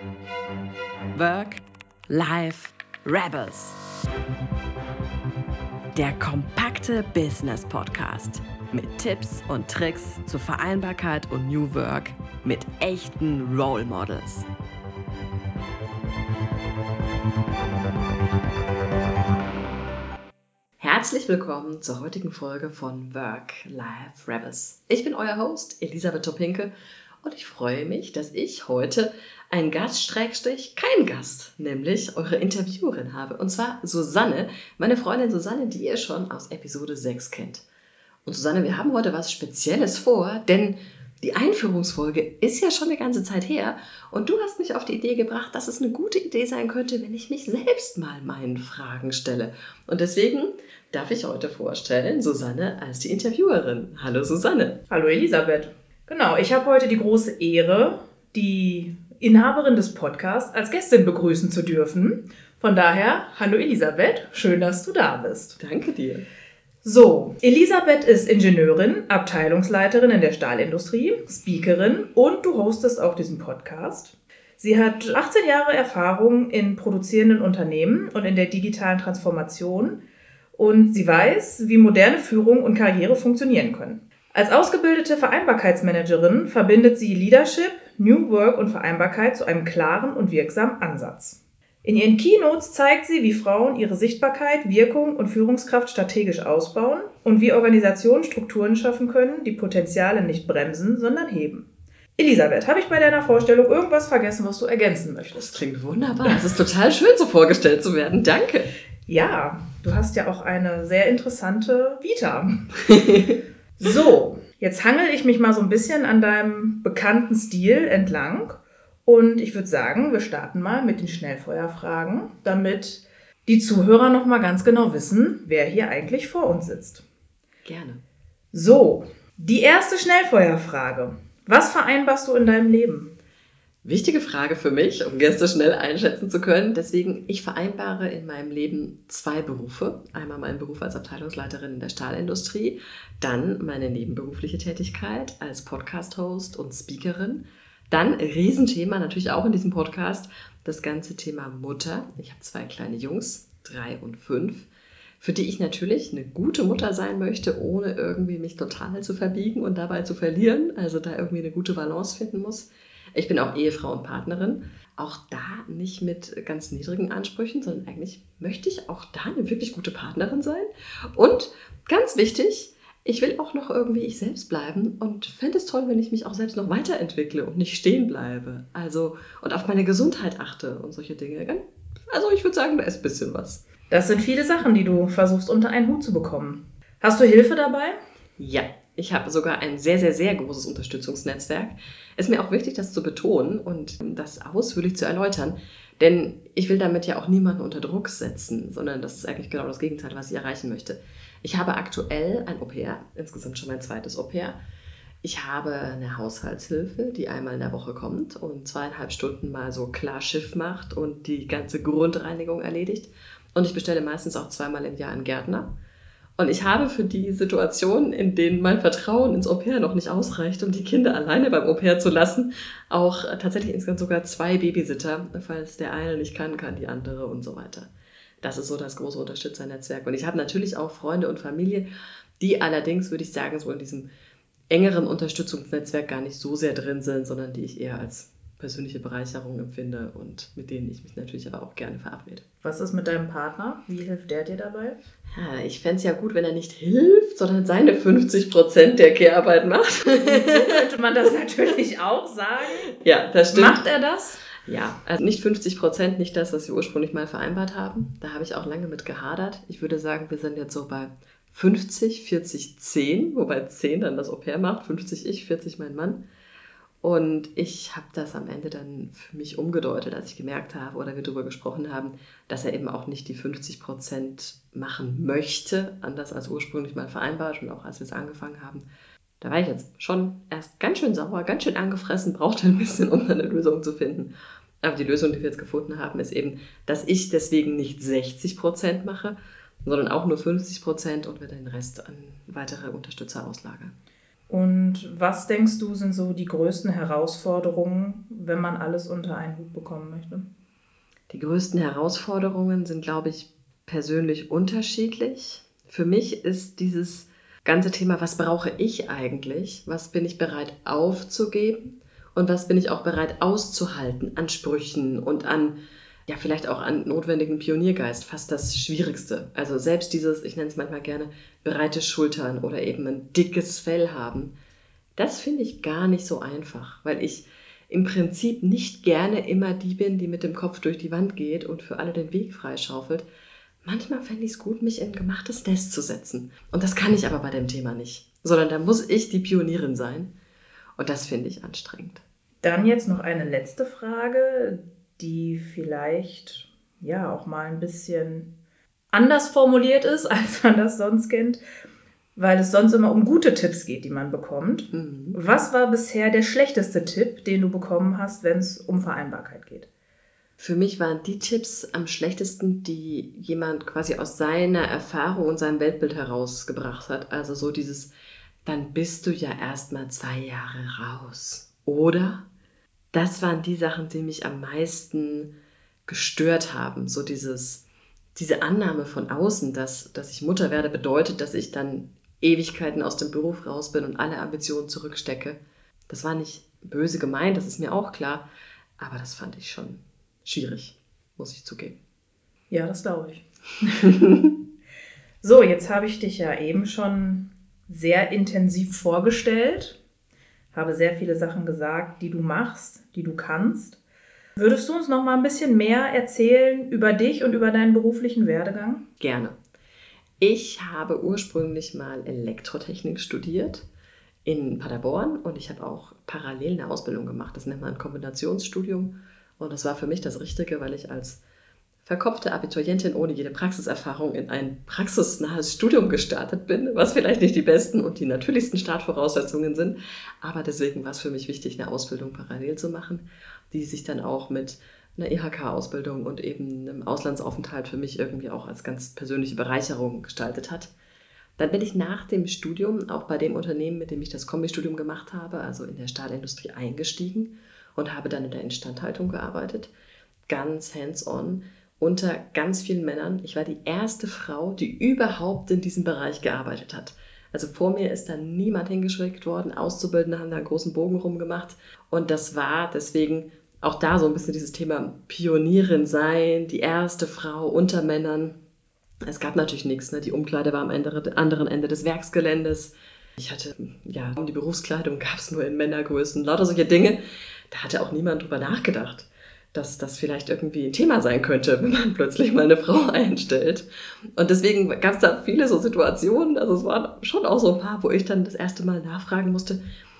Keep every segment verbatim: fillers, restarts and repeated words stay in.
Work, Life, Rebels. Der kompakte Business Podcast mit Tipps und Tricks zur Vereinbarkeit und New Work mit echten Role Models. Herzlich willkommen zur heutigen Folge von Work, Life, Rebels. Ich bin euer Host Elisabeth Topinke und ich freue mich, dass ich heute einen Gast, Schrägstrich, keinen Gast, nämlich eure Interviewerin habe. Und zwar Susanne, meine Freundin Susanne, die ihr schon aus Episode sechs kennt. Und Susanne, wir haben heute was Spezielles vor, denn die Einführungsfolge ist ja schon eine ganze Zeit her und du hast mich auf die Idee gebracht, dass es eine gute Idee sein könnte, wenn ich mich selbst mal meinen Fragen stelle. Und deswegen darf ich heute vorstellen, Susanne als die Interviewerin. Hallo Susanne. Hallo Elisabeth. Genau, ich habe heute die große Ehre, die Inhaberin des Podcasts als Gästin begrüßen zu dürfen. Von daher, hallo Elisabeth, schön, dass du da bist. Danke dir. So, Elisabeth ist Ingenieurin, Abteilungsleiterin in der Stahlindustrie, Speakerin und du hostest auch diesen Podcast. Sie hat achtzehn Jahre Erfahrung in produzierenden Unternehmen und in der digitalen Transformation und sie weiß, wie moderne Führung und Karriere funktionieren können. Als ausgebildete Vereinbarkeitsmanagerin verbindet sie Leadership, New Work und Vereinbarkeit zu einem klaren und wirksamen Ansatz. In ihren Keynotes zeigt sie, wie Frauen ihre Sichtbarkeit, Wirkung und Führungskraft strategisch ausbauen und wie Organisationen Strukturen schaffen können, die Potenziale nicht bremsen, sondern heben. Elisabeth, habe ich bei deiner Vorstellung irgendwas vergessen, was du ergänzen möchtest? Das klingt wunderbar. Es ist total schön, so vorgestellt zu werden. Danke. Ja, du hast ja auch eine sehr interessante Vita. So, jetzt hangel ich mich mal so ein bisschen an deinem bekannten Stil entlang und ich würde sagen, wir starten mal mit den Schnellfeuerfragen, damit die Zuhörer noch mal ganz genau wissen, wer hier eigentlich vor uns sitzt. Gerne. So, die erste Schnellfeuerfrage. Was vereinbarst du in deinem Leben? Wichtige Frage für mich, um Gäste schnell einschätzen zu können. Deswegen, ich vereinbare in meinem Leben zwei Berufe. Einmal meinen Beruf als Abteilungsleiterin in der Stahlindustrie, dann meine nebenberufliche Tätigkeit als Podcast-Host und Speakerin. Dann, Riesenthema natürlich auch in diesem Podcast, das ganze Thema Mutter. Ich habe zwei kleine Jungs, drei und fünf, für die ich natürlich eine gute Mutter sein möchte, ohne irgendwie mich total zu verbiegen und dabei zu verlieren. Also da irgendwie eine gute Balance finden muss. Ich bin auch Ehefrau und Partnerin, auch da nicht mit ganz niedrigen Ansprüchen, sondern eigentlich möchte ich auch da eine wirklich gute Partnerin sein. Und ganz wichtig, ich will auch noch irgendwie ich selbst bleiben und fände es toll, wenn ich mich auch selbst noch weiterentwickle und nicht stehen bleibe. Also und auf meine Gesundheit achte und solche Dinge. Also ich würde sagen, da ist ein bisschen was. Das sind viele Sachen, die du versuchst unter einen Hut zu bekommen. Hast du Hilfe dabei? Ja. Ich habe sogar ein sehr, sehr, sehr großes Unterstützungsnetzwerk. Es ist mir auch wichtig, das zu betonen und das ausführlich zu erläutern, denn ich will damit ja auch niemanden unter Druck setzen, sondern das ist eigentlich genau das Gegenteil, was ich erreichen möchte. Ich habe aktuell ein Au-pair, insgesamt schon mein zweites Au-pair. Ich habe eine Haushaltshilfe, die einmal in der Woche kommt und zweieinhalb Stunden mal so klar Schiff macht und die ganze Grundreinigung erledigt. Und ich bestelle meistens auch zweimal im Jahr einen Gärtner. Und ich habe für die Situationen, in denen mein Vertrauen ins Au-pair noch nicht ausreicht, um die Kinder alleine beim Au-pair zu lassen, auch tatsächlich insgesamt sogar zwei Babysitter. Falls der eine nicht kann, kann die andere und so weiter. Das ist so das große Unterstützernetzwerk. Und ich habe natürlich auch Freunde und Familie, die allerdings, würde ich sagen, so in diesem engeren Unterstützungsnetzwerk gar nicht so sehr drin sind, sondern die ich eher als persönliche Bereicherung empfinde und mit denen ich mich natürlich aber auch gerne verabrede. Was ist mit deinem Partner? Wie hilft der dir dabei? Ja, ich fände es ja gut, wenn er nicht hilft, sondern seine fünfzig Prozent der Care-Arbeit macht. So könnte man das natürlich auch sagen. Ja, das stimmt. Macht er das? Ja, also nicht fünfzig Prozent, nicht das, was wir ursprünglich mal vereinbart haben. Da habe ich auch lange mit gehadert. Ich würde sagen, wir sind jetzt so bei fünfzig, vierzig, zehn, wobei zehn dann das Au-pair macht, fünfzig ich, vierzig mein Mann. Und ich habe das am Ende dann für mich umgedeutet, als ich gemerkt habe oder wir darüber gesprochen haben, dass er eben auch nicht die fünfzig Prozent machen möchte, anders als ursprünglich mal vereinbart und auch als wir es angefangen haben. Da war ich jetzt schon erst ganz schön sauer, ganz schön angefressen, brauchte ein bisschen, um eine Lösung zu finden. Aber die Lösung, die wir jetzt gefunden haben, ist eben, dass ich deswegen nicht sechzig Prozent mache, sondern auch nur fünfzig Prozent und wir den Rest an weitere Unterstützer auslagern. Und was denkst du, sind so die größten Herausforderungen, wenn man alles unter einen Hut bekommen möchte? Die größten Herausforderungen sind, glaube ich, persönlich unterschiedlich. Für mich ist dieses ganze Thema, was brauche ich eigentlich? Was bin ich bereit aufzugeben? Und was bin ich auch bereit auszuhalten an Sprüchen und an, ja, vielleicht auch an notwendigen Pioniergeist, fast das Schwierigste. Also selbst dieses, ich nenne es manchmal gerne, breite Schultern oder eben ein dickes Fell haben, das finde ich gar nicht so einfach, weil ich im Prinzip nicht gerne immer die bin, die mit dem Kopf durch die Wand geht und für alle den Weg freischaufelt. Manchmal fände ich es gut, mich in ein gemachtes Nest zu setzen. Und das kann ich aber bei dem Thema nicht, sondern da muss ich die Pionierin sein. Und das finde ich anstrengend. Dann jetzt noch eine letzte Frage, die vielleicht ja auch mal ein bisschen anders formuliert ist, als man das sonst kennt, weil es sonst immer um gute Tipps geht, die man bekommt. Mhm. Was war bisher der schlechteste Tipp, den du bekommen hast, wenn es um Vereinbarkeit geht? Für mich waren die Tipps am schlechtesten, die jemand quasi aus seiner Erfahrung und seinem Weltbild herausgebracht hat. Also so dieses, dann bist du ja erstmal zwei Jahre raus. Oder? Das waren die Sachen, die mich am meisten gestört haben. So dieses, diese Annahme von außen, dass, dass ich Mutter werde, bedeutet, dass ich dann Ewigkeiten aus dem Beruf raus bin und alle Ambitionen zurückstecke. Das war nicht böse gemeint, das ist mir auch klar, aber das fand ich schon schwierig, muss ich zugeben. Ja, das glaube ich. So, jetzt habe ich dich ja eben schon sehr intensiv vorgestellt, habe sehr viele Sachen gesagt, die du machst, die du kannst. Würdest du uns noch mal ein bisschen mehr erzählen über dich und über deinen beruflichen Werdegang? Gerne. Ich habe ursprünglich mal Elektrotechnik studiert in Paderborn und ich habe auch parallel eine Ausbildung gemacht. Das nennt man ein Kombinationsstudium und das war für mich das Richtige, weil ich als verkopfte Abiturientin ohne jede Praxiserfahrung in ein praxisnahes Studium gestartet bin, was vielleicht nicht die besten und die natürlichsten Startvoraussetzungen sind, aber deswegen war es für mich wichtig, eine Ausbildung parallel zu machen, die sich dann auch mit einer I H K-Ausbildung und eben einem Auslandsaufenthalt für mich irgendwie auch als ganz persönliche Bereicherung gestaltet hat. Dann bin ich nach dem Studium auch bei dem Unternehmen, mit dem ich das Kombistudium gemacht habe, also in der Stahlindustrie eingestiegen und habe dann in der Instandhaltung gearbeitet, ganz hands-on, unter ganz vielen Männern. Ich war die erste Frau, die überhaupt in diesem Bereich gearbeitet hat. Also vor mir ist da niemand hingeschickt worden, Auszubildende haben da einen großen Bogen rumgemacht und das war deswegen auch da so ein bisschen dieses Thema Pionierin sein, die erste Frau unter Männern. Es gab natürlich nichts, ne? Die Umkleide war am anderen Ende des Werksgeländes. Ich hatte, ja, die Berufskleidung gab es nur in Männergrößen, lauter solche Dinge. Da hatte auch niemand drüber nachgedacht, dass das vielleicht irgendwie ein Thema sein könnte, wenn man plötzlich mal eine Frau einstellt. Und deswegen gab es da viele so Situationen, also es waren schon auch so ein paar, wo ich dann das erste Mal nachfragen musste,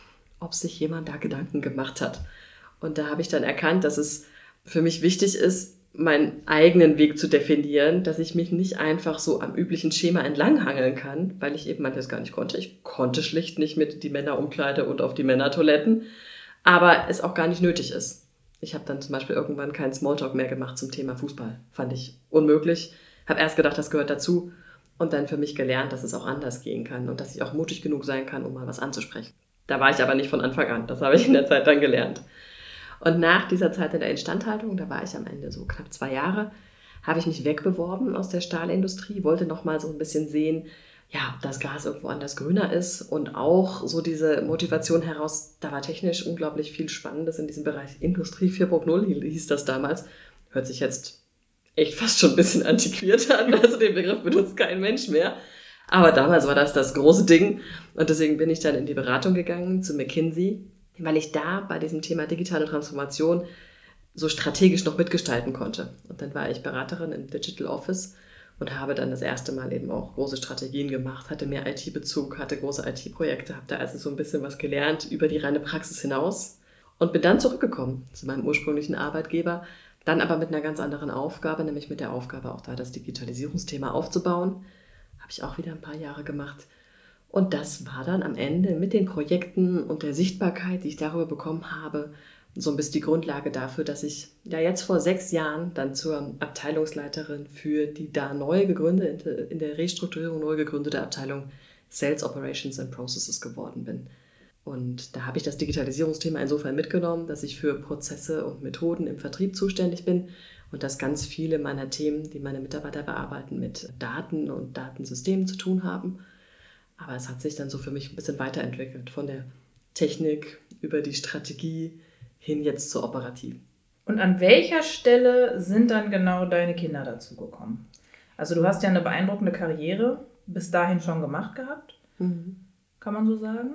ob sich jemand da Gedanken gemacht hat. Und da habe ich dann erkannt, dass es für mich wichtig ist, meinen eigenen Weg zu definieren, dass ich mich nicht einfach so am üblichen Schema entlanghangeln kann, weil ich eben manches gar nicht konnte. Ich konnte schlicht nicht mit die Männerumkleide und auf die Männertoiletten, aber es auch gar nicht nötig ist. Ich habe dann zum Beispiel irgendwann keinen Smalltalk mehr gemacht zum Thema Fußball. Fand ich unmöglich. Habe erst gedacht, das gehört dazu und dann für mich gelernt, dass es auch anders gehen kann und dass ich auch mutig genug sein kann, um mal was anzusprechen. Da war ich aber nicht von Anfang an. Das habe ich in der Zeit dann gelernt. Und nach dieser Zeit in der Instandhaltung, da war ich am Ende so knapp zwei Jahre, habe ich mich wegbeworben aus der Stahlindustrie, wollte nochmal so ein bisschen sehen, ja, ob das Gras irgendwo anders grüner ist und auch so diese Motivation heraus, da war technisch unglaublich viel Spannendes in diesem Bereich. Industrie vier Punkt null hieß das damals. Hört sich jetzt echt fast schon ein bisschen antiquiert an, also den Begriff benutzt kein Mensch mehr. Aber damals war das das große Ding und deswegen bin ich dann in die Beratung gegangen zu McKinsey, weil ich da bei diesem Thema digitale Transformation so strategisch noch mitgestalten konnte. Und dann war ich Beraterin im Digital Office und habe dann das erste Mal eben auch große Strategien gemacht, hatte mehr I T-Bezug, hatte große I T-Projekte, habe da also so ein bisschen was gelernt über die reine Praxis hinaus und bin dann zurückgekommen zu meinem ursprünglichen Arbeitgeber, dann aber mit einer ganz anderen Aufgabe, nämlich mit der Aufgabe auch da das Digitalisierungsthema aufzubauen. Habe ich auch wieder ein paar Jahre gemacht. Und das war dann am Ende mit den Projekten und der Sichtbarkeit, die ich darüber bekommen habe, so ein bisschen die Grundlage dafür, dass ich ja jetzt vor sechs Jahren dann zur Abteilungsleiterin für die da neu gegründete, in der Restrukturierung neu gegründete Abteilung Sales Operations and Processes geworden bin. Und da habe ich das Digitalisierungsthema insofern mitgenommen, dass ich für Prozesse und Methoden im Vertrieb zuständig bin und dass ganz viele meiner Themen, die meine Mitarbeiter bearbeiten, mit Daten und Datensystemen zu tun haben. Aber es hat sich dann so für mich ein bisschen weiterentwickelt, von der Technik über die Strategie hin jetzt zur Operativ. Und an welcher Stelle sind dann genau deine Kinder dazu gekommen? Also du hast ja eine beeindruckende Karriere bis dahin schon gemacht gehabt, mhm. Kann man so sagen?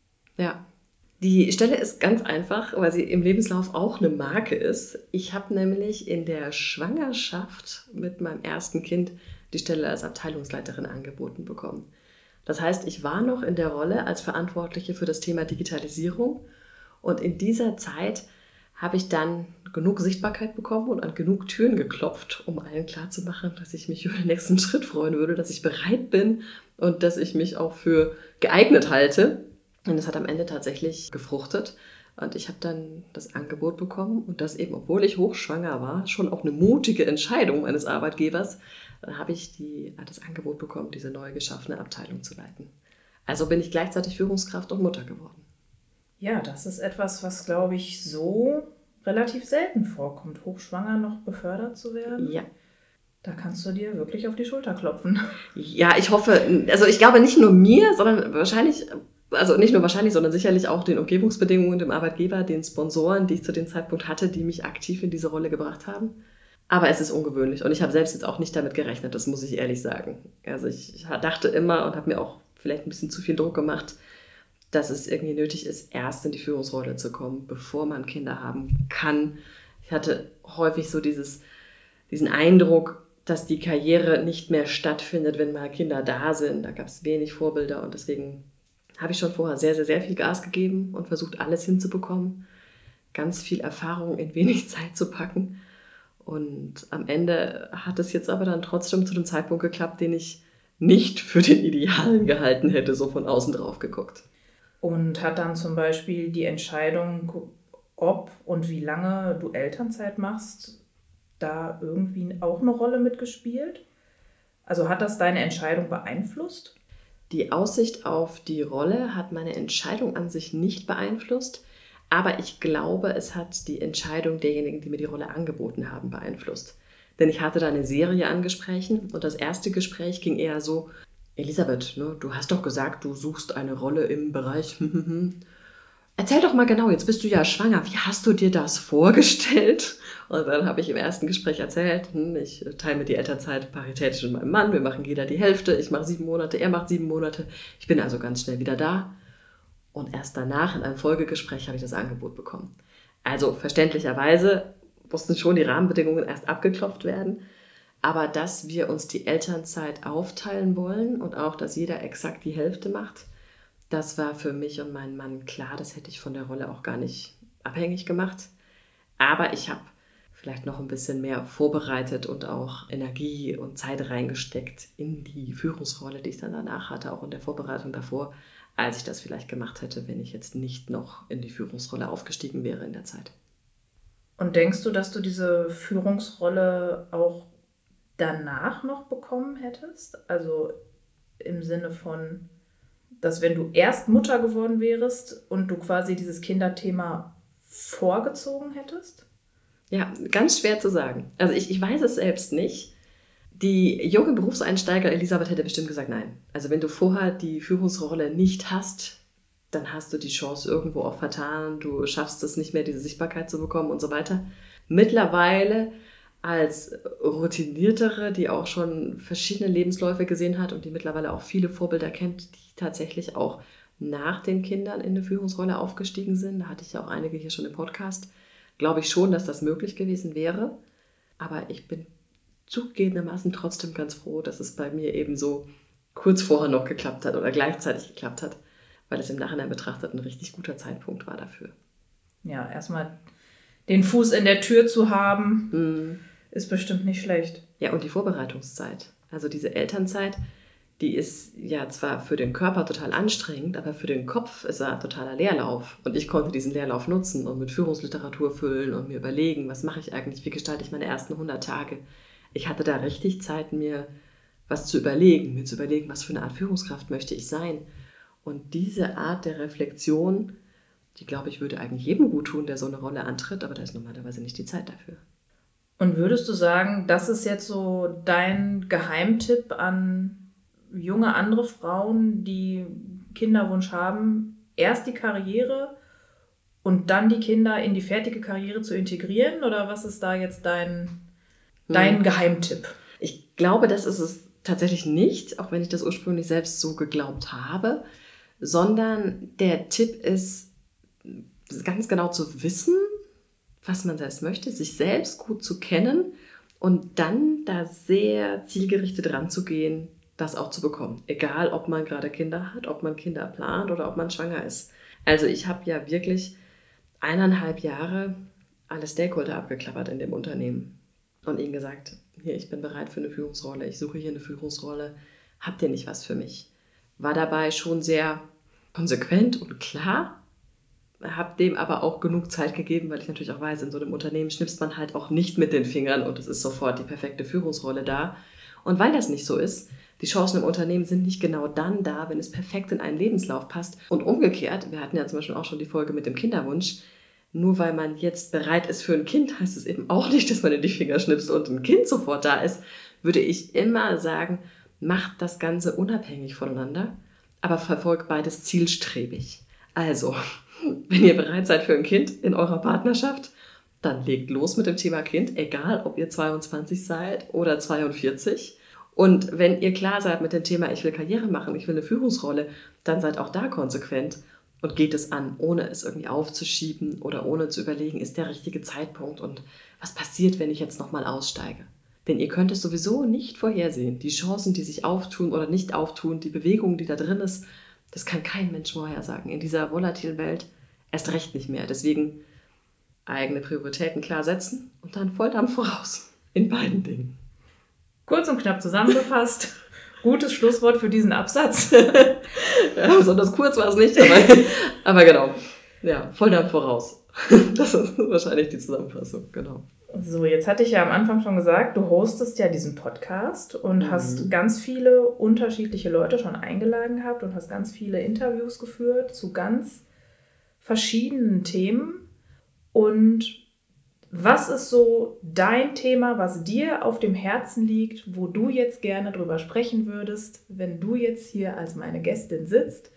Ja, die Stelle ist ganz einfach, weil sie im Lebenslauf auch eine Marke ist. Ich habe nämlich in der Schwangerschaft mit meinem ersten Kind die Stelle als Abteilungsleiterin angeboten bekommen. Das heißt, ich war noch in der Rolle als Verantwortliche für das Thema Digitalisierung und in dieser Zeit habe ich dann genug Sichtbarkeit bekommen und an genug Türen geklopft, um allen klarzumachen, dass ich mich über den nächsten Schritt freuen würde, dass ich bereit bin und dass ich mich auch für geeignet halte. Und das hat am Ende tatsächlich gefruchtet. Und ich habe dann das Angebot bekommen und das eben, obwohl ich hochschwanger war, schon auch eine mutige Entscheidung meines Arbeitgebers, dann habe ich die, das Angebot bekommen, diese neu geschaffene Abteilung zu leiten. Also bin ich gleichzeitig Führungskraft und Mutter geworden. Ja, das ist etwas, was, glaube ich, so relativ selten vorkommt, hochschwanger noch befördert zu werden. Ja. Da kannst du dir wirklich auf die Schulter klopfen. Ja, ich hoffe, also ich glaube nicht nur mir, sondern wahrscheinlich, also nicht nur wahrscheinlich, sondern sicherlich auch den Umgebungsbedingungen, dem Arbeitgeber, den Sponsoren, die ich zu dem Zeitpunkt hatte, die mich aktiv in diese Rolle gebracht haben. Aber es ist ungewöhnlich und ich habe selbst jetzt auch nicht damit gerechnet, das muss ich ehrlich sagen. Also ich, ich dachte immer und habe mir auch vielleicht ein bisschen zu viel Druck gemacht, dass es irgendwie nötig ist, erst in die Führungsrolle zu kommen, bevor man Kinder haben kann. Ich hatte häufig so dieses, diesen Eindruck, dass die Karriere nicht mehr stattfindet, wenn mal Kinder da sind. Da gab es wenig Vorbilder und deswegen habe ich schon vorher sehr, sehr, sehr viel Gas gegeben und versucht, alles hinzubekommen, ganz viel Erfahrung in wenig Zeit zu packen. Und am Ende hat es jetzt aber dann trotzdem zu dem Zeitpunkt geklappt, den ich nicht für den Idealen gehalten hätte, so von außen drauf geguckt. Und hat dann zum Beispiel die Entscheidung, ob und wie lange du Elternzeit machst, da irgendwie auch eine Rolle mitgespielt? Also hat das deine Entscheidung beeinflusst? Die Aussicht auf die Rolle hat meine Entscheidung an sich nicht beeinflusst, aber ich glaube, es hat die Entscheidung derjenigen, die mir die Rolle angeboten haben, beeinflusst. Denn ich hatte da eine Serie an Gesprächen und das erste Gespräch ging eher so: Elisabeth, ne, du hast doch gesagt, du suchst eine Rolle im Bereich. Erzähl doch mal genau, jetzt bist du ja schwanger. Wie hast du dir das vorgestellt? Und dann habe ich im ersten Gespräch erzählt, hm, ich teile mir die Elternzeit paritätisch mit meinem Mann, wir machen jeder die Hälfte, ich mache sieben Monate, er macht sieben Monate. Ich bin also ganz schnell wieder da. Und erst danach, in einem Folgegespräch, habe ich das Angebot bekommen. Also verständlicherweise mussten schon die Rahmenbedingungen erst abgeklopft werden. Aber dass wir uns die Elternzeit aufteilen wollen und auch, dass jeder exakt die Hälfte macht, das war für mich und meinen Mann klar. Das hätte ich von der Rolle auch gar nicht abhängig gemacht. Aber ich habe vielleicht noch ein bisschen mehr vorbereitet und auch Energie und Zeit reingesteckt in die Führungsrolle, die ich dann danach hatte, auch in der Vorbereitung davor, als ich das vielleicht gemacht hätte, wenn ich jetzt nicht noch in die Führungsrolle aufgestiegen wäre in der Zeit. Und denkst du, dass du diese Führungsrolle auch danach noch bekommen hättest? Also im Sinne von, dass wenn du erst Mutter geworden wärst und du quasi dieses Kinderthema vorgezogen hättest? Ja, ganz schwer zu sagen. Also ich, ich weiß es selbst nicht. Die junge Berufseinsteiger Elisabeth hätte bestimmt gesagt, nein. Also wenn du vorher die Führungsrolle nicht hast, dann hast du die Chance irgendwo auch vertan. Du schaffst es nicht mehr, diese Sichtbarkeit zu bekommen und so weiter. Mittlerweile als Routiniertere, die auch schon verschiedene Lebensläufe gesehen hat und die mittlerweile auch viele Vorbilder kennt, die tatsächlich auch nach den Kindern in eine Führungsrolle aufgestiegen sind. Da hatte ich ja auch einige hier schon im Podcast. Glaube ich schon, dass das möglich gewesen wäre. Aber ich bin zugegebenermaßen trotzdem ganz froh, dass es bei mir eben so kurz vorher noch geklappt hat oder gleichzeitig geklappt hat, weil es im Nachhinein betrachtet ein richtig guter Zeitpunkt war dafür. Ja, erstmal den Fuß in der Tür zu haben, mm. ist bestimmt nicht schlecht. Ja, und die Vorbereitungszeit. Also diese Elternzeit, die ist ja zwar für den Körper total anstrengend, aber für den Kopf ist er totaler Leerlauf. Und ich konnte diesen Leerlauf nutzen und mit Führungsliteratur füllen und mir überlegen, was mache ich eigentlich, wie gestalte ich meine ersten hundert Tage. Ich hatte da richtig Zeit, mir was zu überlegen, mir zu überlegen, was für eine Art Führungskraft möchte ich sein. Und diese Art der Reflexion, die, glaube ich, würde eigentlich jedem gut tun, der so eine Rolle antritt, aber da ist normalerweise nicht die Zeit dafür. Und würdest du sagen, das ist jetzt so dein Geheimtipp an junge andere Frauen, die Kinderwunsch haben, erst die Karriere und dann die Kinder in die fertige Karriere zu integrieren? Oder was ist da jetzt dein, dein hm. Geheimtipp? Ich glaube, das ist es tatsächlich nicht, auch wenn ich das ursprünglich selbst so geglaubt habe, sondern der Tipp ist, ganz genau zu wissen, was man selbst möchte, sich selbst gut zu kennen und dann da sehr zielgerichtet ranzugehen, das auch zu bekommen. Egal, ob man gerade Kinder hat, ob man Kinder plant oder ob man schwanger ist. Also ich habe ja wirklich eineinhalb Jahre alle Stakeholder abgeklappert in dem Unternehmen und ihnen gesagt, hier, ich bin bereit für eine Führungsrolle, ich suche hier eine Führungsrolle, habt ihr nicht was für mich? War dabei schon sehr konsequent und klar, habe dem aber auch genug Zeit gegeben, weil ich natürlich auch weiß, in so einem Unternehmen schnipst man halt auch nicht mit den Fingern und es ist sofort die perfekte Führungsrolle da. Und weil das nicht so ist, die Chancen im Unternehmen sind nicht genau dann da, wenn es perfekt in einen Lebenslauf passt. Und umgekehrt, wir hatten ja zum Beispiel auch schon die Folge mit dem Kinderwunsch, nur weil man jetzt bereit ist für ein Kind, heißt es eben auch nicht, dass man in die Finger schnipst und ein Kind sofort da ist, würde ich immer sagen, macht das Ganze unabhängig voneinander, aber verfolgt beides zielstrebig. Also, wenn ihr bereit seid für ein Kind in eurer Partnerschaft, dann legt los mit dem Thema Kind, egal ob ihr zweiundzwanzig seid oder zweiundvierzig. Und wenn ihr klar seid mit dem Thema, ich will Karriere machen, ich will eine Führungsrolle, dann seid auch da konsequent und geht es an, ohne es irgendwie aufzuschieben oder ohne zu überlegen, ist der richtige Zeitpunkt und was passiert, wenn ich jetzt nochmal aussteige. Denn ihr könnt es sowieso nicht vorhersehen. Die Chancen, die sich auftun oder nicht auftun, die Bewegung, die da drin ist, das kann kein Mensch vorhersagen. In dieser volatilen Welt erst recht nicht mehr. Deswegen eigene Prioritäten klar setzen und dann Volldampf voraus. In beiden Dingen. Kurz und knapp zusammengefasst. Gutes Schlusswort für diesen Absatz. Ja, besonders kurz war es nicht, aber, aber genau. Ja, Volldampf voraus. Das ist wahrscheinlich die Zusammenfassung, genau. So, jetzt hatte ich ja am Anfang schon gesagt, du hostest ja diesen Podcast und mhm. hast ganz viele unterschiedliche Leute schon eingeladen gehabt und hast ganz viele Interviews geführt zu ganz verschiedenen Themen. Und was ist so dein Thema, was dir auf dem Herzen liegt, wo du jetzt gerne drüber sprechen würdest, wenn du jetzt hier als meine Gästin sitzt?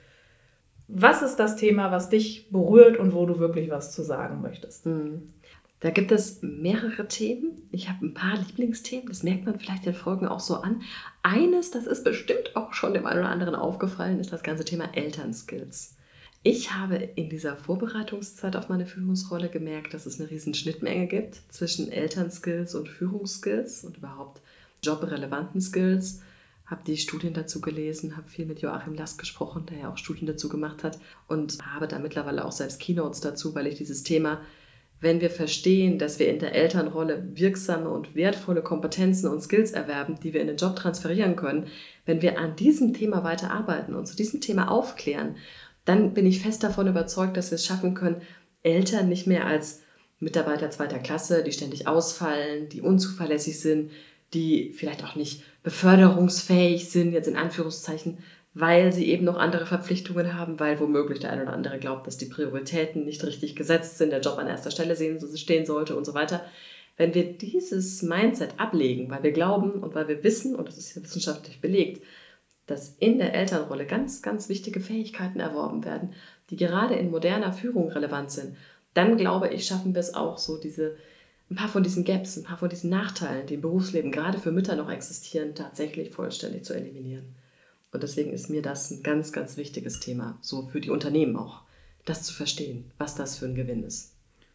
Was ist das Thema, was dich berührt und wo du wirklich was zu sagen möchtest? Mhm. Da gibt es mehrere Themen. Ich habe ein paar Lieblingsthemen, das merkt man vielleicht in Folgen auch so an. Eines, das ist bestimmt auch schon dem einen oder anderen aufgefallen, ist das ganze Thema Elternskills. Ich habe in dieser Vorbereitungszeit auf meine Führungsrolle gemerkt, dass es eine riesen Schnittmenge gibt zwischen Elternskills und Führungsskills und überhaupt jobrelevanten Skills. Habe die Studien dazu gelesen, habe viel mit Joachim Last gesprochen, der ja auch Studien dazu gemacht hat und habe da mittlerweile auch selbst Keynotes dazu, weil ich dieses Thema, wenn wir verstehen, dass wir in der Elternrolle wirksame und wertvolle Kompetenzen und Skills erwerben, die wir in den Job transferieren können, wenn wir an diesem Thema weiter arbeiten und zu diesem Thema aufklären, dann bin ich fest davon überzeugt, dass wir es schaffen können, Eltern nicht mehr als Mitarbeiter zweiter Klasse, die ständig ausfallen, die unzuverlässig sind, die vielleicht auch nicht beförderungsfähig sind, jetzt in Anführungszeichen, weil sie eben noch andere Verpflichtungen haben, weil womöglich der eine oder andere glaubt, dass die Prioritäten nicht richtig gesetzt sind, der Job an erster Stelle stehen sollte und so weiter. Wenn wir dieses Mindset ablegen, weil wir glauben und weil wir wissen, und das ist ja wissenschaftlich belegt, dass in der Elternrolle ganz, ganz wichtige Fähigkeiten erworben werden, die gerade in moderner Führung relevant sind, dann glaube ich, schaffen wir es auch so, diese ein paar von diesen Gaps, ein paar von diesen Nachteilen, die im Berufsleben gerade für Mütter noch existieren, tatsächlich vollständig zu eliminieren. Und deswegen ist mir das ein ganz, ganz wichtiges Thema, so für die Unternehmen auch, das zu verstehen, was das für ein Gewinn ist.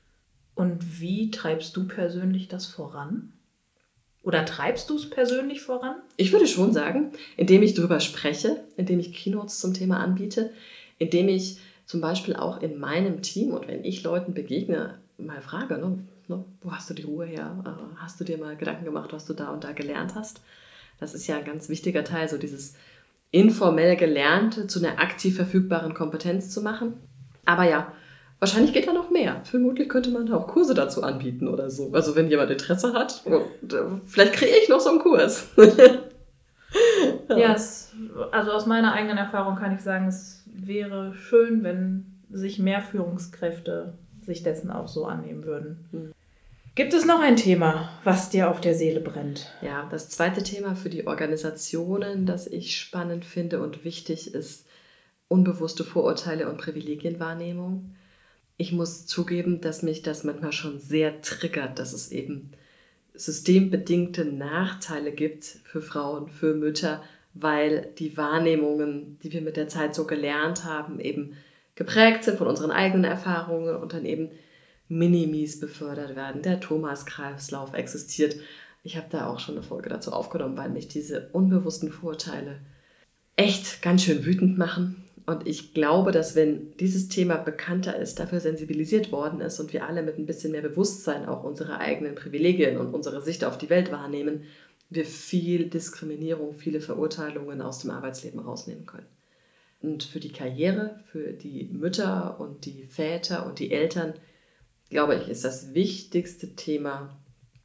Und wie treibst du persönlich das voran? Oder treibst du es persönlich voran? Ich würde schon sagen, indem ich darüber spreche, indem ich Keynotes zum Thema anbiete, indem ich zum Beispiel auch in meinem Team und wenn ich Leuten begegne, mal frage, ne, ne, wo hast du die Ruhe her? Hast du dir mal Gedanken gemacht, was du da und da gelernt hast? Das ist ja ein ganz wichtiger Teil, so dieses informell Gelernte zu einer aktiv verfügbaren Kompetenz zu machen. Aber ja, wahrscheinlich geht da noch mehr. Vermutlich könnte man da auch Kurse dazu anbieten oder so. Also wenn jemand Interesse hat, vielleicht kriege ich noch so einen Kurs. Ja, ja es, also aus meiner eigenen Erfahrung kann ich sagen, es wäre schön, wenn sich mehr Führungskräfte sich dessen auch so annehmen würden. Mhm. Gibt es noch ein Thema, was dir auf der Seele brennt? Ja, das zweite Thema für die Organisationen, das ich spannend finde und wichtig ist, unbewusste Vorurteile und Privilegienwahrnehmung. Ich muss zugeben, dass mich das manchmal schon sehr triggert, dass es eben systembedingte Nachteile gibt für Frauen, für Mütter, weil die Wahrnehmungen, die wir mit der Zeit so gelernt haben, eben geprägt sind von unseren eigenen Erfahrungen und dann eben Minimis befördert werden. Der Thomas-Kreislauf existiert. Ich habe da auch schon eine Folge dazu aufgenommen, weil mich diese unbewussten Vorurteile echt ganz schön wütend machen. Und ich glaube, dass wenn dieses Thema bekannter ist, dafür sensibilisiert worden ist und wir alle mit ein bisschen mehr Bewusstsein auch unsere eigenen Privilegien und unsere Sicht auf die Welt wahrnehmen, wir viel Diskriminierung, viele Verurteilungen aus dem Arbeitsleben rausnehmen können. Und für die Karriere, für die Mütter und die Väter und die Eltern, glaube ich, ist das wichtigste Thema,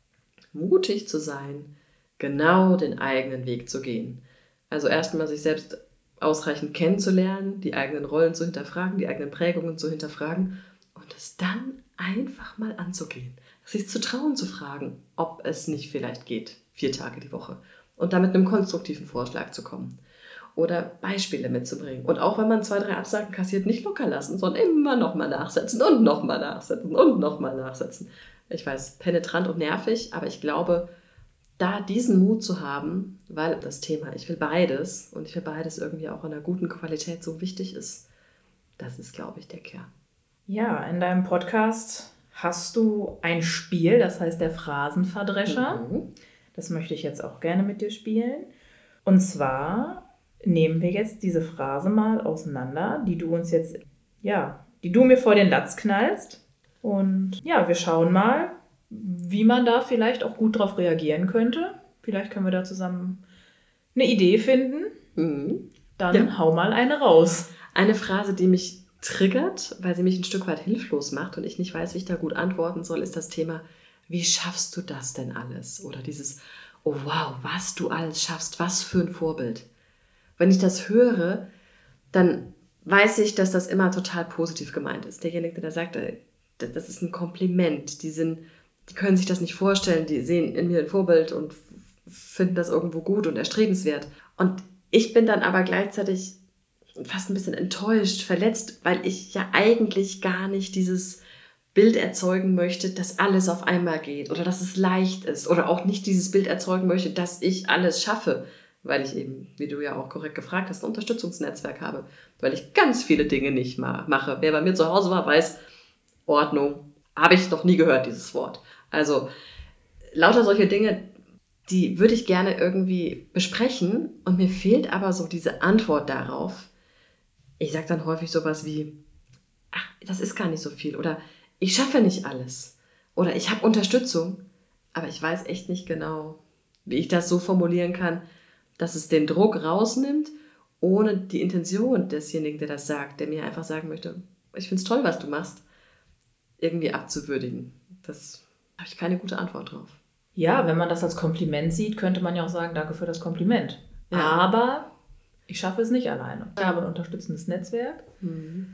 mutig zu sein, genau den eigenen Weg zu gehen. Also erstmal sich selbst ausreichend kennenzulernen, die eigenen Rollen zu hinterfragen, die eigenen Prägungen zu hinterfragen und es dann einfach mal anzugehen. Sich zu trauen zu fragen, ob es nicht vielleicht geht, vier Tage die Woche und damit einem konstruktiven Vorschlag zu kommen. Oder Beispiele mitzubringen. Und auch wenn man zwei, drei Absagen kassiert, nicht locker lassen, sondern immer nochmal nachsetzen und nochmal nachsetzen und nochmal nachsetzen. Ich weiß, penetrant und nervig, aber ich glaube, da diesen Mut zu haben, weil das Thema, ich will beides und ich will beides irgendwie auch in einer guten Qualität so wichtig ist, das ist, glaube ich, der Kern. Ja, in deinem Podcast hast du ein Spiel, das heißt der Phrasenverdrescher. Mhm. Das möchte ich jetzt auch gerne mit dir spielen. Und zwar nehmen wir jetzt diese Phrase mal auseinander, die du uns jetzt, ja, die du mir vor den Latz knallst. Und ja, wir schauen mal, wie man da vielleicht auch gut drauf reagieren könnte. Vielleicht können wir da zusammen eine Idee finden. Mhm. Dann ja. Hau mal eine raus. Eine Phrase, die mich triggert, weil sie mich ein Stück weit hilflos macht und ich nicht weiß, wie ich da gut antworten soll, ist das Thema, wie schaffst du das denn alles? Oder dieses, oh wow, was du alles schaffst, was für ein Vorbild. Wenn ich das höre, dann weiß ich, dass das immer total positiv gemeint ist. Derjenige, der sagt, das ist ein Kompliment, die sind Die können sich das nicht vorstellen, die sehen in mir ein Vorbild und finden das irgendwo gut und erstrebenswert. Und ich bin dann aber gleichzeitig fast ein bisschen enttäuscht, verletzt, weil ich ja eigentlich gar nicht dieses Bild erzeugen möchte, dass alles auf einmal geht oder dass es leicht ist oder auch nicht dieses Bild erzeugen möchte, dass ich alles schaffe, weil ich eben, wie du ja auch korrekt gefragt hast, ein Unterstützungsnetzwerk habe, weil ich ganz viele Dinge nicht mache. Wer bei mir zu Hause war, weiß, Ordnung, habe ich noch nie gehört, dieses Wort. Also lauter solche Dinge, die würde ich gerne irgendwie besprechen und mir fehlt aber so diese Antwort darauf. Ich sage dann häufig sowas wie, ach, das ist gar nicht so viel oder ich schaffe nicht alles oder ich habe Unterstützung, aber ich weiß echt nicht genau, wie ich das so formulieren kann, dass es den Druck rausnimmt, ohne die Intention desjenigen, der das sagt, der mir einfach sagen möchte, ich finde es toll, was du machst, irgendwie abzuwürdigen. Das habe ich keine gute Antwort drauf. Ja, wenn man das als Kompliment sieht, könnte man ja auch sagen, danke für das Kompliment. Ja. Aber ich schaffe es nicht alleine. Ich habe ein unterstützendes Netzwerk. Mhm.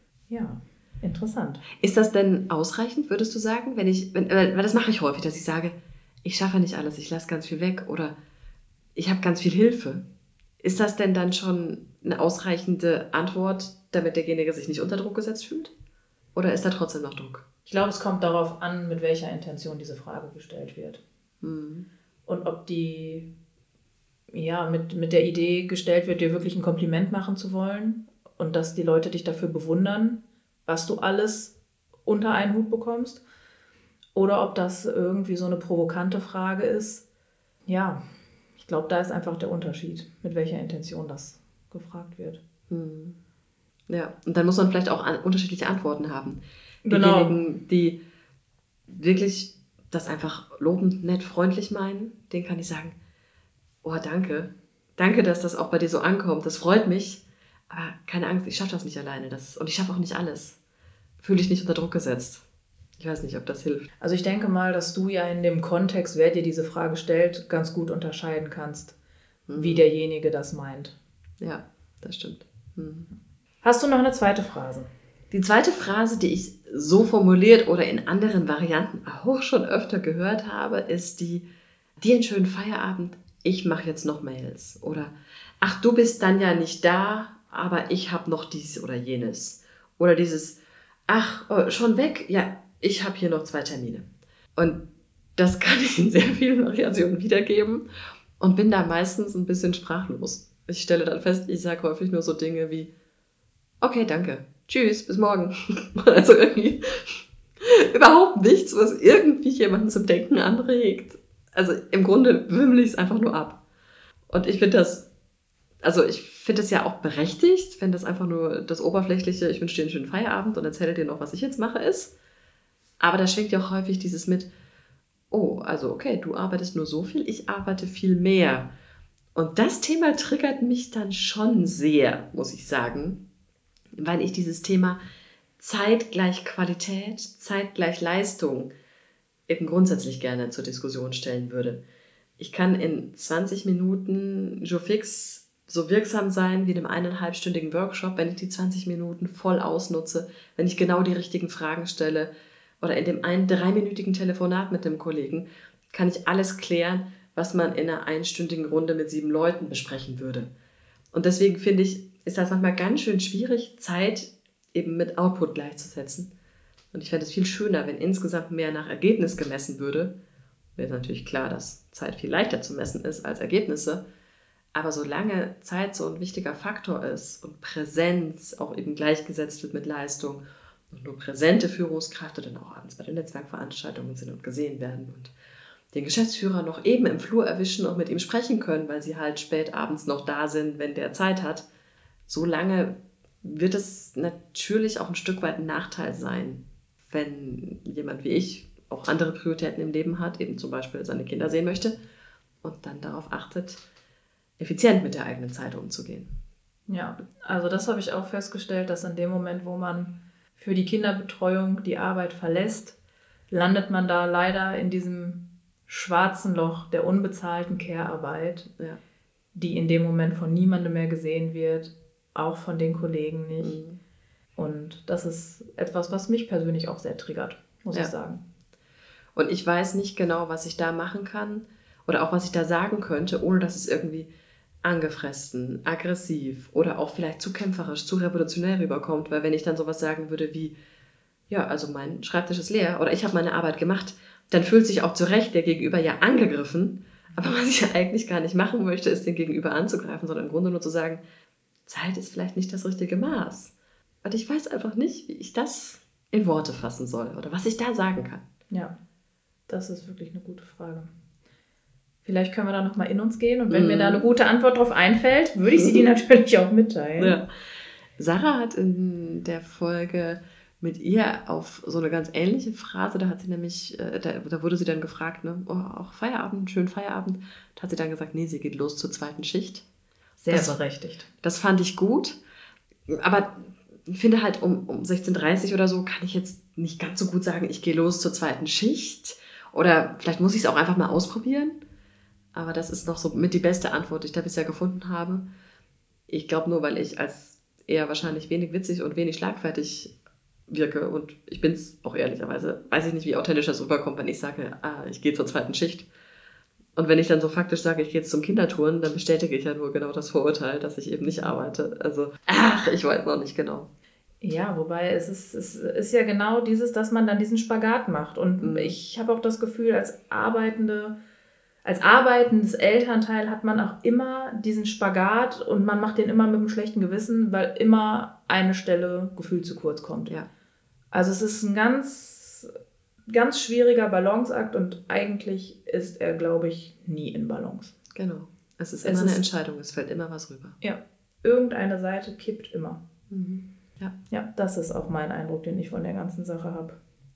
Ja, interessant. Ist das denn ausreichend, würdest du sagen? Wenn ich, wenn, weil das mache ich häufig, dass ich sage, ich schaffe nicht alles, ich lasse ganz viel weg oder ich habe ganz viel Hilfe. Ist das denn dann schon eine ausreichende Antwort, damit derjenige sich nicht unter Druck gesetzt fühlt? Oder ist da trotzdem noch Druck? Ich glaube, es kommt darauf an, mit welcher Intention diese Frage gestellt wird. Mhm. Und ob die ja, mit, mit der Idee gestellt wird, dir wirklich ein Kompliment machen zu wollen und dass die Leute dich dafür bewundern, was du alles unter einen Hut bekommst. Oder ob das irgendwie so eine provokante Frage ist. Ja, ich glaube, da ist einfach der Unterschied, mit welcher Intention das gefragt wird. Mhm. Ja, und dann muss man vielleicht auch an, unterschiedliche Antworten haben. Genau. Diejenigen, die wirklich das einfach lobend, nett, freundlich meinen, denen kann ich sagen, oh, danke. Danke, dass das auch bei dir so ankommt. Das freut mich. Aber keine Angst, ich schaffe das nicht alleine. Das, und ich schaffe auch nicht alles. Fühle ich nicht unter Druck gesetzt. Ich weiß nicht, ob das hilft. Also ich denke mal, dass du ja in dem Kontext, wer dir diese Frage stellt, ganz gut unterscheiden kannst. mhm. wie derjenige das meint. Ja, das stimmt. Mhm. Hast du noch eine zweite Phrase? Die zweite Phrase, die ich so formuliert oder in anderen Varianten auch schon öfter gehört habe, ist die, dir einen schönen Feierabend, ich mache jetzt noch Mails. Oder, ach, du bist dann ja nicht da, aber ich habe noch dies oder jenes. Oder dieses, ach, schon weg, ja, ich habe hier noch zwei Termine. Und das kann ich in sehr vielen Variationen wiedergeben und bin da meistens ein bisschen sprachlos. Ich stelle dann fest, ich sage häufig nur so Dinge wie, okay, danke. Tschüss, bis morgen. Also irgendwie überhaupt nichts, was irgendwie jemanden zum Denken anregt. Also im Grunde wimmel ich es einfach nur ab. Und ich finde das, also ich finde das ja auch berechtigt, wenn das einfach nur das Oberflächliche, ich wünsche dir einen schönen Feierabend und erzähle dir noch, was ich jetzt mache, ist. Aber da schwingt ja auch häufig dieses mit, oh, also okay, du arbeitest nur so viel, ich arbeite viel mehr. Und das Thema triggert mich dann schon sehr, muss ich sagen. Weil ich dieses Thema Zeit gleich Qualität, Zeit gleich Leistung eben grundsätzlich gerne zur Diskussion stellen würde. Ich kann in zwanzig Minuten so fix so wirksam sein wie in einem eineinhalbstündigen Workshop, wenn ich die zwanzig Minuten voll ausnutze, wenn ich genau die richtigen Fragen stelle oder in dem einen dreiminütigen Telefonat mit dem Kollegen kann ich alles klären, was man in einer einstündigen Runde mit sieben Leuten besprechen würde. Und deswegen finde ich, ist das manchmal ganz schön schwierig, Zeit eben mit Output gleichzusetzen. Und ich fände es viel schöner, wenn insgesamt mehr nach Ergebnis gemessen würde. Wäre natürlich klar, dass Zeit viel leichter zu messen ist als Ergebnisse. Aber solange Zeit so ein wichtiger Faktor ist und Präsenz auch eben gleichgesetzt wird mit Leistung und nur präsente Führungskräfte dann auch abends bei den Netzwerkveranstaltungen sind und gesehen werden und den Geschäftsführer noch eben im Flur erwischen und mit ihm sprechen können, weil sie halt spät abends noch da sind, wenn der Zeit hat, so lange wird es natürlich auch ein Stück weit ein Nachteil sein, wenn jemand wie ich auch andere Prioritäten im Leben hat, eben zum Beispiel seine Kinder sehen möchte und dann darauf achtet, effizient mit der eigenen Zeit umzugehen. Ja, also das habe ich auch festgestellt, dass in dem Moment, wo man für die Kinderbetreuung die Arbeit verlässt, landet man da leider in diesem schwarzen Loch der unbezahlten Care-Arbeit, ja. die in dem Moment von niemandem mehr gesehen wird, auch von den Kollegen nicht. Mhm. Und das ist etwas, was mich persönlich auch sehr triggert, muss ja. ich sagen. Und ich weiß nicht genau, was ich da machen kann oder auch was ich da sagen könnte, ohne dass es irgendwie angefressen, aggressiv oder auch vielleicht zu kämpferisch, zu revolutionär rüberkommt. Weil wenn ich dann sowas sagen würde wie, ja, also mein Schreibtisch ist leer oder ich habe meine Arbeit gemacht, dann fühlt sich auch zu Recht der Gegenüber ja angegriffen. Aber was ich ja eigentlich gar nicht machen möchte, ist den Gegenüber anzugreifen, sondern im Grunde nur zu sagen, Zeit ist vielleicht nicht das richtige Maß. Und ich weiß einfach nicht, wie ich das in Worte fassen soll oder was ich da sagen kann. Ja, das ist wirklich eine gute Frage. Vielleicht können wir da nochmal in uns gehen und wenn mm. mir da eine gute Antwort drauf einfällt, würde ich sie dir natürlich auch mitteilen. Ja. Sarah hat in der Folge mit ihr auf so eine ganz ähnliche Phrase, da hat sie nämlich, äh, da, da wurde sie dann gefragt, ne, oh, auch Feierabend, schönen Feierabend, da hat sie dann gesagt, nee, sie geht los zur zweiten Schicht. Sehr das, berechtigt. Das fand ich gut, aber ich finde halt um, um sechzehn Uhr dreißig oder so kann ich jetzt nicht ganz so gut sagen, ich gehe los zur zweiten Schicht oder vielleicht muss ich es auch einfach mal ausprobieren, aber das ist noch so mit die beste Antwort, die ich da bisher gefunden habe. Ich glaube nur, weil ich als eher wahrscheinlich wenig witzig und wenig schlagfertig wirke und ich bin es auch ehrlicherweise, weiß ich nicht, wie authentisch das rüberkommt, wenn ich sage, ah, ich gehe zur zweiten Schicht. Und wenn ich dann so faktisch sage, ich gehe jetzt zum Kindertouren, dann bestätige ich ja nur genau das Vorurteil, dass ich eben nicht arbeite. Also, ach, ich weiß noch nicht genau. Ja, wobei es ist, es ist ja genau dieses, dass man dann diesen Spagat macht. Und mhm. ich habe auch das Gefühl, als arbeitende, als arbeitendes Elternteil hat man auch immer diesen Spagat und man macht den immer mit einem schlechten Gewissen, weil immer eine Stelle gefühlt zu kurz kommt. Ja. Also es ist ein ganz, ganz schwieriger Balanceakt und eigentlich ist er, glaube ich, nie in Balance. Genau. Es ist immer es eine ist, Entscheidung, es fällt immer was rüber. Ja, irgendeine Seite kippt immer. Mhm. Ja. Ja, das ist auch mein Eindruck, den ich von der ganzen Sache habe.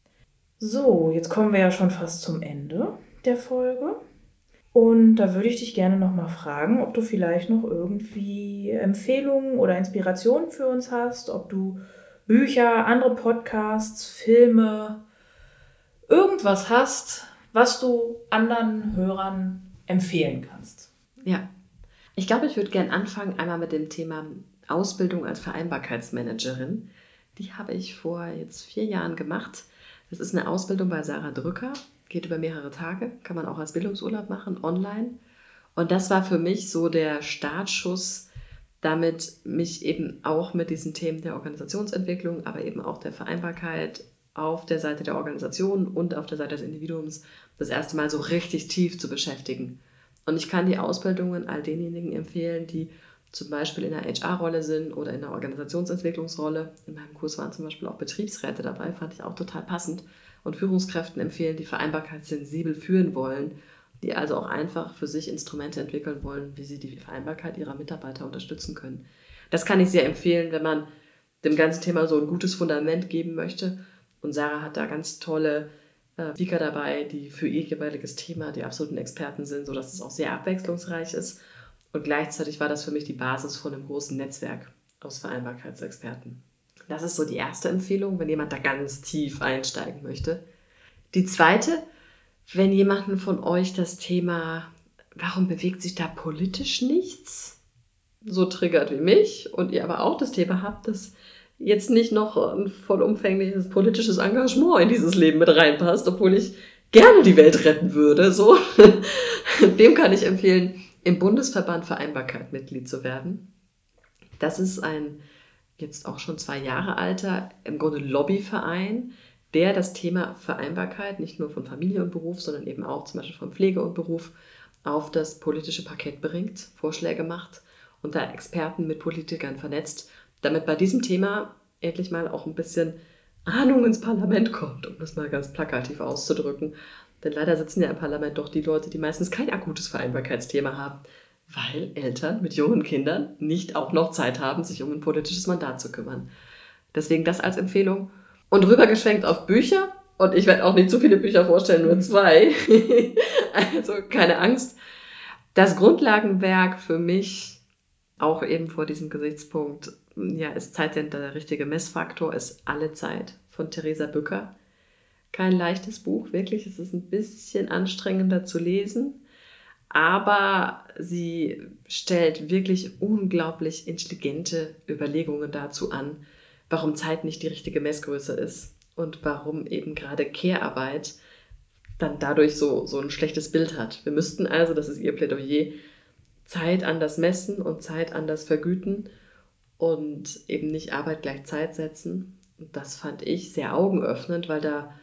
So, jetzt kommen wir ja schon fast zum Ende der Folge. Und da würde ich dich gerne nochmal fragen, ob du vielleicht noch irgendwie Empfehlungen oder Inspirationen für uns hast, ob du Bücher, andere Podcasts, Filme, irgendwas hast, was du anderen Hörern empfehlen kannst. Ja, Ich glaube, ich würde gern anfangen einmal mit dem Thema Ausbildung als Vereinbarkeitsmanagerin. Die habe ich vor jetzt vier Jahren gemacht. Das ist eine Ausbildung bei Sarah Drücker, geht über mehrere Tage, kann man auch als Bildungsurlaub machen, online. Und das war für mich so der Startschuss, damit mich eben auch mit diesen Themen der Organisationsentwicklung, aber eben auch der Vereinbarkeit auf der Seite der Organisation und auf der Seite des Individuums das erste Mal so richtig tief zu beschäftigen. Und ich kann die Ausbildungen all denjenigen empfehlen, die zum Beispiel in einer H R-Rolle sind oder in einer Organisationsentwicklungsrolle. In meinem Kurs waren zum Beispiel auch Betriebsräte dabei, fand ich auch total passend. Und Führungskräften empfehlen, die vereinbarkeitssensibel führen wollen, die also auch einfach für sich Instrumente entwickeln wollen, wie sie die Vereinbarkeit ihrer Mitarbeiter unterstützen können. Das kann ich sehr empfehlen, wenn man dem ganzen Thema so ein gutes Fundament geben möchte. Und Sarah hat da ganz tolle äh, Speaker dabei, die für ihr jeweiliges Thema die absoluten Experten sind, sodass es auch sehr abwechslungsreich ist. Und gleichzeitig war das für mich die Basis von einem großen Netzwerk aus Vereinbarkeitsexperten. Das ist so die erste Empfehlung, wenn jemand da ganz tief einsteigen möchte. Die zweite, wenn jemanden von euch das Thema, warum bewegt sich da politisch nichts, so triggert wie mich und ihr aber auch das Thema habt, dass jetzt nicht noch ein vollumfängliches politisches Engagement in dieses Leben mit reinpasst, obwohl ich gerne die Welt retten würde, so, dem kann ich empfehlen, im Bundesverband Vereinbarkeit Mitglied zu werden. Das ist ein jetzt auch schon zwei Jahre alter, im Grunde Lobbyverein, der das Thema Vereinbarkeit nicht nur von Familie und Beruf, sondern eben auch zum Beispiel von Pflege und Beruf auf das politische Parkett bringt, Vorschläge macht und da Experten mit Politikern vernetzt, damit bei diesem Thema endlich mal auch ein bisschen Ahnung ins Parlament kommt, um das mal ganz plakativ auszudrücken. Denn leider sitzen ja im Parlament doch die Leute, die meistens kein akutes Vereinbarkeitsthema haben, weil Eltern mit jungen Kindern nicht auch noch Zeit haben, sich um ein politisches Mandat zu kümmern. Deswegen das als Empfehlung. Und rübergeschwenkt auf Bücher. Und ich werde auch nicht zu viele Bücher vorstellen, nur zwei. Also keine Angst. Das Grundlagenwerk für mich, auch eben vor diesem Gesichtspunkt, ja, ist Zeit denn der richtige Messfaktor, ist Alle Zeit von Theresa Bücker. Kein leichtes Buch, wirklich. Es ist ein bisschen anstrengender zu lesen. Aber sie stellt wirklich unglaublich intelligente Überlegungen dazu an, warum Zeit nicht die richtige Messgröße ist und warum eben gerade Care-Arbeit dann dadurch so, so ein schlechtes Bild hat. Wir müssten also, das ist ihr Plädoyer, Zeit anders messen und Zeit anders vergüten und eben nicht Arbeit gleich Zeit setzen. Und das fand ich sehr augenöffnend, weil da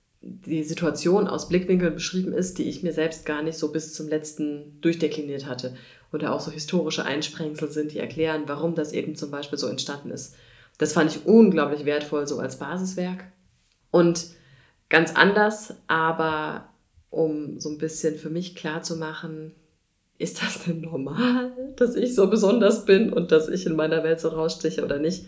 die Situation aus Blickwinkeln beschrieben ist, die ich mir selbst gar nicht so bis zum letzten durchdekliniert hatte. Und da auch so historische Einsprengsel sind, die erklären, warum das eben zum Beispiel so entstanden ist. Das fand ich unglaublich wertvoll, so als Basiswerk. Und ganz anders, aber um so ein bisschen für mich klarzumachen, ist das denn normal, dass ich so besonders bin und dass ich in meiner Welt so rausstiche oder nicht?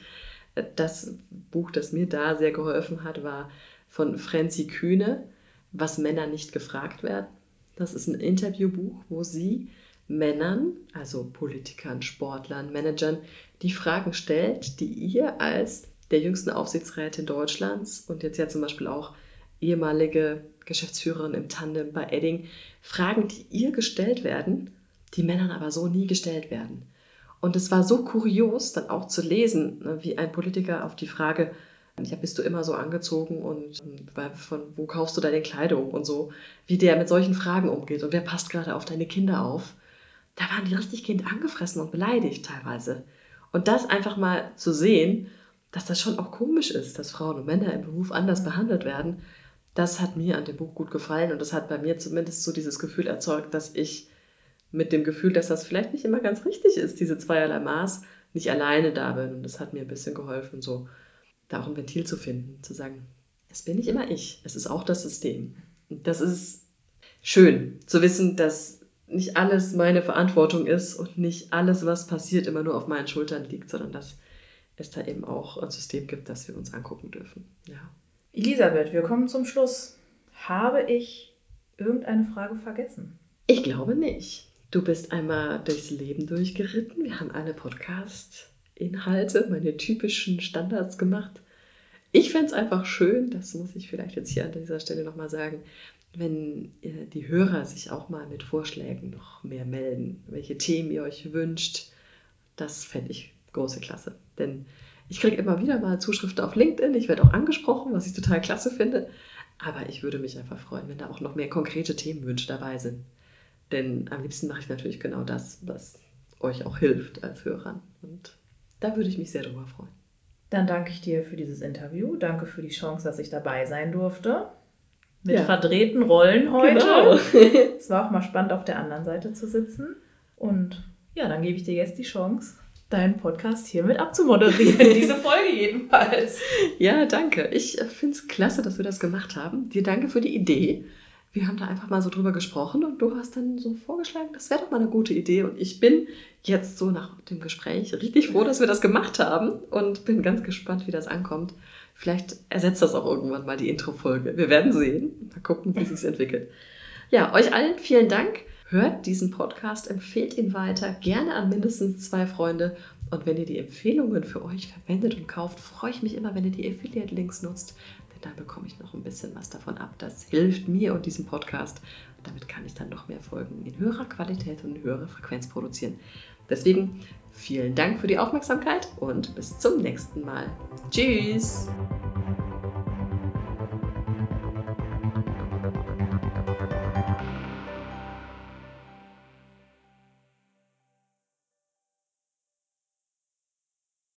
Das Buch, das mir da sehr geholfen hat, war von Franzi Kühne, Was Männer nicht gefragt werden. Das ist ein Interviewbuch, wo sie Männern, also Politikern, Sportlern, Managern, die Fragen stellt, die ihr als der jüngsten Aufsichtsrätin Deutschlands und jetzt ja zum Beispiel auch ehemalige Geschäftsführerin im Tandem bei Edding, Fragen, die ihr gestellt werden, die Männern aber so nie gestellt werden. Und es war so kurios, dann auch zu lesen, wie ein Politiker auf die Frage, ja, bist du immer so angezogen und von wo kaufst du deine Kleidung und so, wie der mit solchen Fragen umgeht und wer passt gerade auf deine Kinder auf, da waren die richtig Kind angefressen und beleidigt teilweise. Und das einfach mal zu sehen, dass das schon auch komisch ist, dass Frauen und Männer im Beruf anders behandelt werden, das hat mir an dem Buch gut gefallen und das hat bei mir zumindest so dieses Gefühl erzeugt, dass ich mit dem Gefühl, dass das vielleicht nicht immer ganz richtig ist, diese zweierlei Maß, nicht alleine da bin. Und das hat mir ein bisschen geholfen, so da auch ein Ventil zu finden, zu sagen, es bin nicht immer ich, es ist auch das System. Und das ist schön, zu wissen, dass nicht alles meine Verantwortung ist und nicht alles, was passiert, immer nur auf meinen Schultern liegt, sondern dass es da eben auch ein System gibt, das wir uns angucken dürfen. Ja. Elisabeth, wir kommen zum Schluss. Habe ich irgendeine Frage vergessen? Ich glaube nicht. Du bist einmal durchs Leben durchgeritten. Wir haben alle Podcast-Inhalte, meine typischen Standards gemacht. Ich fände es einfach schön, das muss ich vielleicht jetzt hier an dieser Stelle nochmal sagen, wenn äh, die Hörer sich auch mal mit Vorschlägen noch mehr melden, welche Themen ihr euch wünscht. Das fände ich große Klasse. Denn ich kriege immer wieder mal Zuschriften auf LinkedIn. Ich werde auch angesprochen, was ich total klasse finde. Aber ich würde mich einfach freuen, wenn da auch noch mehr konkrete Themenwünsche dabei sind. Denn am liebsten mache ich natürlich genau das, was euch auch hilft als Hörern. Und da würde ich mich sehr drüber freuen. Dann danke ich dir für dieses Interview. Danke für die Chance, dass ich dabei sein durfte. Mit Ja. verdrehten Rollen heute. Genau. Es war auch mal spannend, auf der anderen Seite zu sitzen. Und ja, dann gebe ich dir jetzt die Chance, deinen Podcast hiermit abzumoderieren. Diese Folge jedenfalls. Ja, danke. Ich finde es klasse, dass wir das gemacht haben. Dir danke für die Idee. Wir haben da einfach mal so drüber gesprochen und du hast dann so vorgeschlagen, das wäre doch mal eine gute Idee. Und ich bin jetzt so nach dem Gespräch richtig froh, dass wir das gemacht haben und bin ganz gespannt, wie das ankommt. Vielleicht ersetzt das auch irgendwann mal die Intro-Folge. Wir werden sehen. Mal gucken, wie es sich entwickelt. Ja, euch allen vielen Dank. Hört diesen Podcast, empfehlt ihn weiter, gerne an mindestens zwei Freunde. Und wenn ihr die Empfehlungen für euch verwendet und kauft, freue ich mich immer, wenn ihr die Affiliate-Links nutzt. Denn dann bekomme ich noch ein bisschen was davon ab. Das hilft mir und diesem Podcast. Und damit kann ich dann noch mehr Folgen in höherer Qualität und in höherer Frequenz produzieren. Deswegen vielen Dank für die Aufmerksamkeit und bis zum nächsten Mal. Tschüss!